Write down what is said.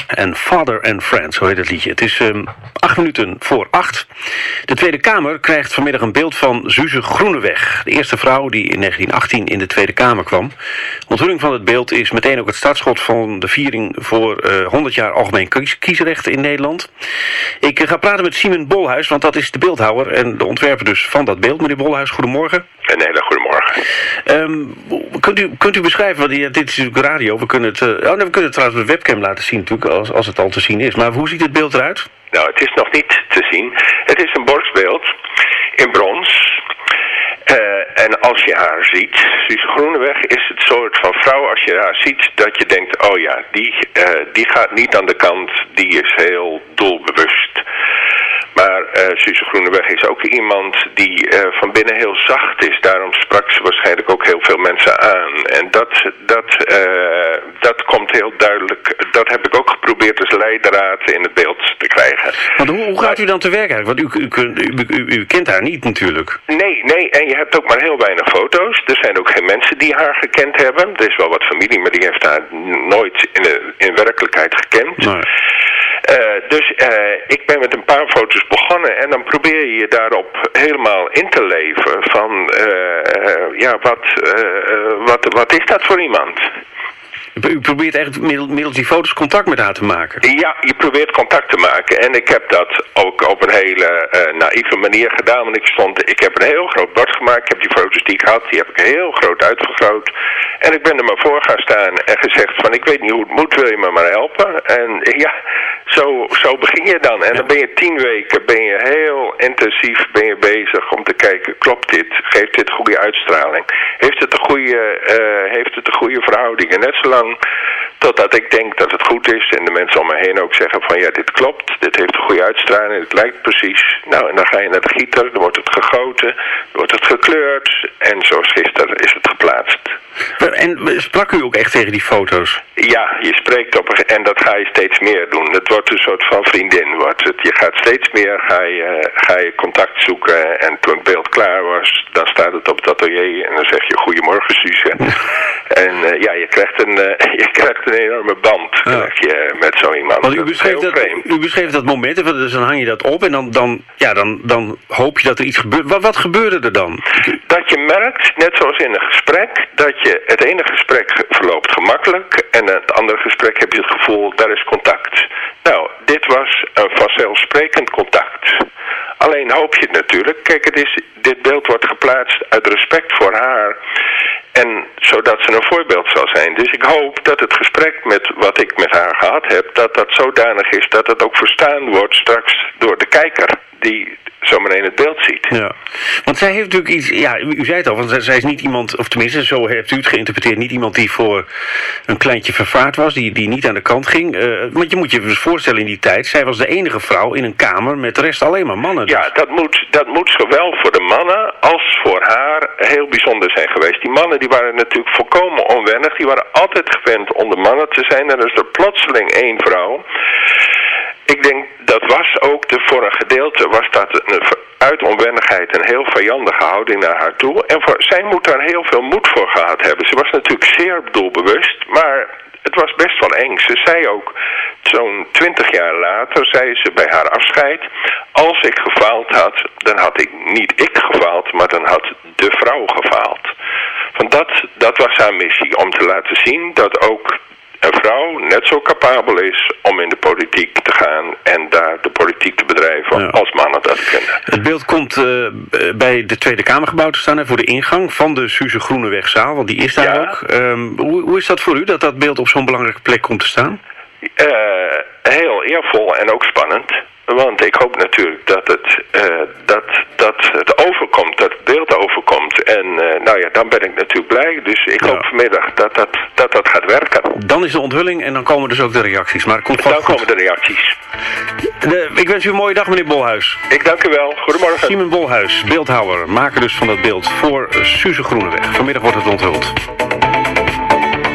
en Father and Friends, zo heet het liedje. Het is 7:08. De Tweede Kamer krijgt vanmiddag een beeld van Suze Groeneweg. De eerste vrouw die in 1918 in de Tweede Kamer kwam. De onthulling van het beeld is meteen ook het startschot van de viering voor 100 jaar algemeen kiesrecht in Nederland. Ik ga praten met Simon Bolhuis, want dat is de beeldhouwer en de ontwerper dus van dat beeld. Meneer Bolhuis, goedemorgen. Een hele goedemorgen. Kunt u beschrijven, want dit is natuurlijk radio, we kunnen het trouwens op de webcam laten zien natuurlijk, als het al te zien is. Maar hoe ziet het beeld eruit? Nou, het is nog niet te zien. Het is een borstbeeld in brons. En als je haar ziet, Suze Groeneweg is het soort van vrouw, als je haar ziet, dat je denkt, oh ja, die gaat niet aan de kant, die is heel doelbewust. Maar Suze Groeneweg is ook iemand die van binnen heel zacht is. Daarom sprak ze waarschijnlijk ook heel veel mensen aan. En dat komt heel duidelijk. Dat heb ik ook geprobeerd als leidraad in het beeld te krijgen. Want hoe gaat u dan te werk eigenlijk? Want u kent haar niet natuurlijk. Nee. En je hebt ook maar heel weinig foto's. Er zijn ook geen mensen die haar gekend hebben. Er is wel wat familie, maar die heeft haar nooit in werkelijkheid gekend. Nee. Dus ik ben met een paar foto's begonnen en dan probeer je je daarop helemaal in te leven van, wat is dat voor iemand? U probeert echt middels die foto's contact met haar te maken? Ja, je probeert contact te maken. En ik heb dat ook op een hele naïeve manier gedaan. Want ik heb een heel groot bord gemaakt. Ik heb die foto's die ik had, die heb ik heel groot uitvergroot. En ik ben er maar voor gaan staan en gezegd van, ik weet niet hoe het moet, wil je me maar helpen? En ja, zo begin je dan. En dan ben je 10 weken, ben je heel intensief bezig om te kijken, klopt dit? Geeft dit goede uitstraling? Heeft het een goede verhouding? En net zolang totdat ik denk dat het goed is en de mensen om me heen ook zeggen van ja, dit klopt, dit heeft een goede uitstraling, het lijkt precies. Nou, en dan ga je naar de gieter, dan wordt het gegoten, dan wordt het gekleurd en zoals gisteren is het geplaatst. En sprak u ook echt tegen die foto's? Ja, je spreekt en dat ga je steeds meer doen. Het wordt een soort van vriendin. Je gaat steeds meer, ga je contact zoeken en toen het beeld klaar was, dan staat het op het atelier en dan zeg je goedemorgen Suze. En je krijgt een enorme band krijg je met zo iemand. Want u beschreef dat moment, dus dan hang je dat op en dan hoop je dat er iets gebeurt. Wat gebeurde er dan? Dat je merkt, net zoals in een gesprek, dat het ene gesprek verloopt gemakkelijk en het andere gesprek heb je het gevoel, daar is contact. Nou, dit was een vanzelfsprekend contact. Alleen hoop je het natuurlijk. Kijk, dit beeld wordt geplaatst uit respect voor haar. En zodat ze een voorbeeld zal zijn. Dus ik hoop dat het gesprek wat ik met haar gehad heb, dat zodanig is dat het ook verstaan wordt straks door de kijker die zomaar in het beeld ziet. Ja, want zij heeft natuurlijk iets, u zei het al, want zij is niet iemand, of tenminste zo hebt u het geïnterpreteerd, niet iemand die voor een kleintje vervaard was, die niet aan de kant ging. Want je moet je dus voorstellen in die tijd, zij was de enige vrouw in een kamer met de rest alleen maar mannen. Dus. Ja, dat moet zowel voor de mannen als voor haar heel bijzonder zijn geweest. Die mannen die waren natuurlijk volkomen onwennig, die waren altijd gewend onder mannen te zijn en dan is er plotseling 1 vrouw. Ik denk, dat was ook voor een gedeelte, was dat uit onwennigheid een heel vijandige houding naar haar toe. En zij moet daar heel veel moed voor gehad hebben. Ze was natuurlijk zeer doelbewust, maar het was best wel eng. Ze zei ook, zo'n 20 jaar later, zei ze bij haar afscheid, als ik gefaald had, dan had niet ik gefaald, maar dan had de vrouw gefaald. Want dat was haar missie, om te laten zien dat ook een vrouw net zo capabel is om in de politiek te gaan en daar de politiek te bedrijven als mannen dat kunnen. Het beeld komt bij de Tweede Kamergebouw te staan, voor de ingang van de Suze Groenewegzaal, want die is daar ook. Hoe is dat voor u, dat beeld op zo'n belangrijke plek komt te staan? Heel eervol en ook spannend. Want ik hoop natuurlijk dat het overkomt, dat het beeld overkomt. En dan ben ik natuurlijk blij. Dus ik hoop vanmiddag dat gaat werken. Dan is de onthulling en dan komen dus ook de reacties. Maar dan komen de reacties. Ik wens u een mooie dag, meneer Bolhuis. Ik dank u wel. Goedemorgen. Simon Bolhuis, beeldhouwer, maker dus van dat beeld voor Suze Groeneweg. Vanmiddag wordt het onthuld.